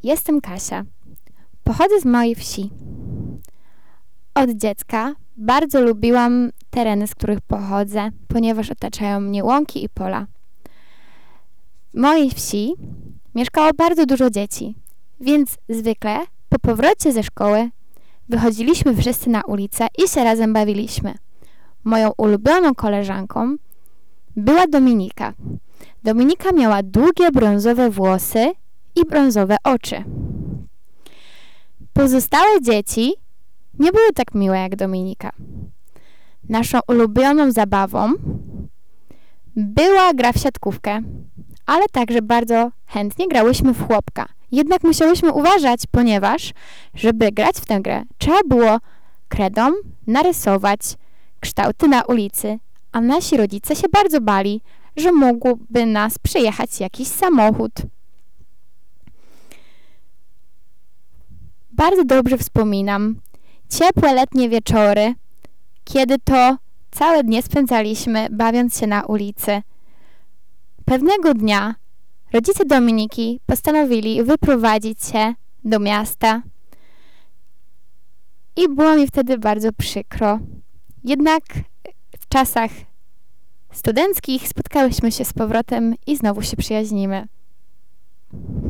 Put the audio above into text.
jestem Kasia. Pochodzę z małej wsi. Od dziecka bardzo lubiłam tereny, z których pochodzę, ponieważ otaczają mnie łąki i pola. W mojej wsi mieszkało bardzo dużo dzieci, więc zwykle po powrocie ze szkoły wychodziliśmy wszyscy na ulicę i się razem bawiliśmy. Moją ulubioną koleżanką była Dominika. Dominika miała długie brązowe włosy i brązowe oczy. Pozostałe dzieci nie były tak miłe jak Dominika. Naszą ulubioną zabawą była gra w siatkówkę, ale także bardzo chętnie grałyśmy w chłopka. Jednak musiałyśmy uważać, ponieważ, żeby grać w tę grę, trzeba było kredą narysować kształty na ulicy, a nasi rodzice się bardzo bali, że mógłby nas przejechać jakiś samochód. Bardzo dobrze wspominam ciepłe letnie wieczory, kiedy to całe dnie spędzaliśmy bawiąc się na ulicy. Pewnego dnia rodzice Dominiki postanowili wyprowadzić się do miasta i było mi wtedy bardzo przykro. Jednak w czasach studenckich spotkałyśmy się z powrotem i znowu się przyjaźnimy.